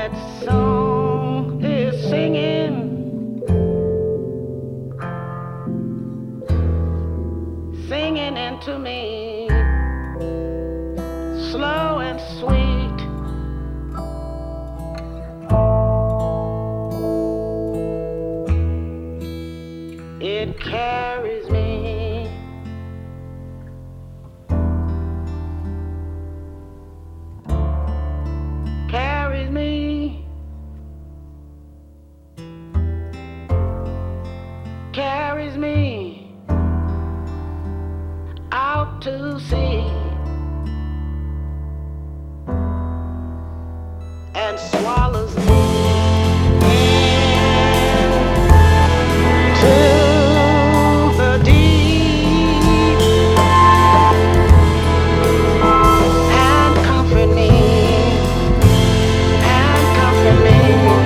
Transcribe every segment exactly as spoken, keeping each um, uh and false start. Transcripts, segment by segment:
that song is singing, singing into me, slow and sweet. It carries me, carries me, carries me out to sea and swallows me into the deep and comfort me, and comfort me.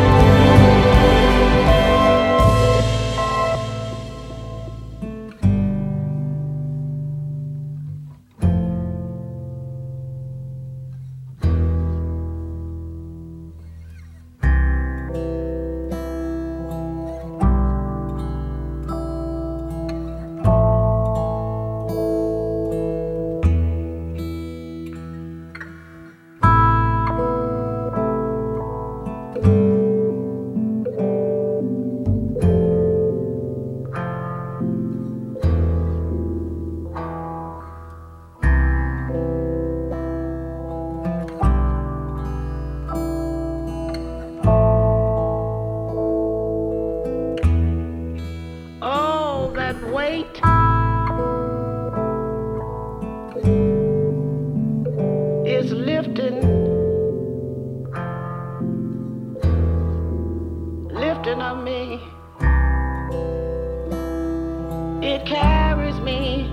Oh, that weight is lifting, lifting of me. It carries me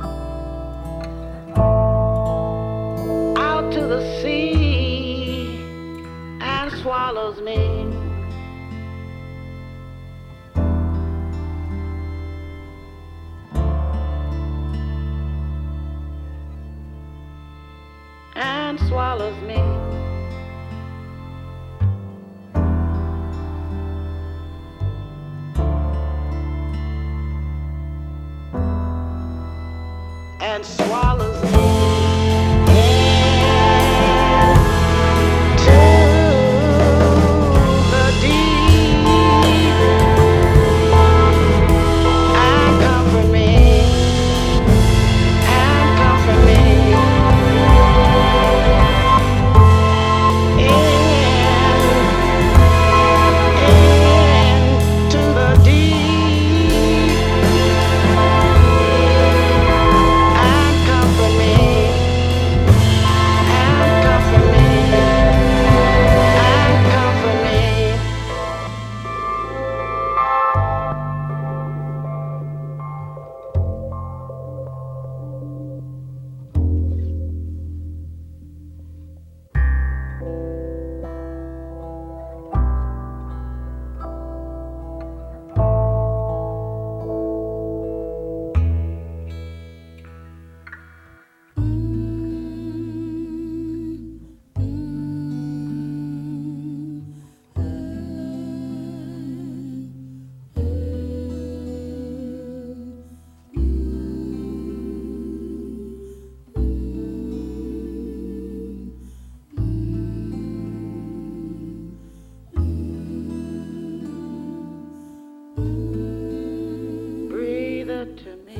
out to the sea and swallows me. And swallows me. And swallows me into the deep and comfort me, and comfort me. Into the deep and comfort me, and comfort me, and comfort me. Breathe it to me.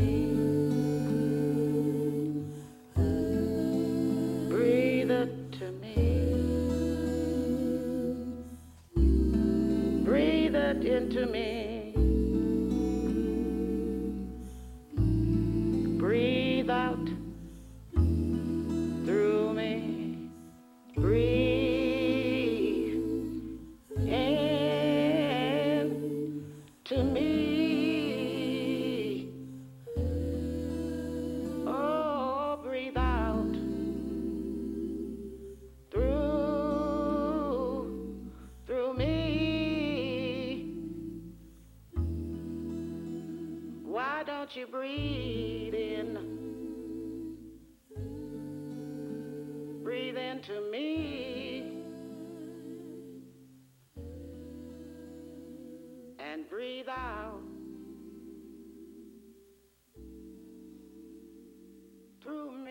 Breathe it to me. Breathe it into me. Breathe out through me. Breathe in to me. Oh, breathe out through, through me. Why don't you breathe in? Breathe into me. breathe out through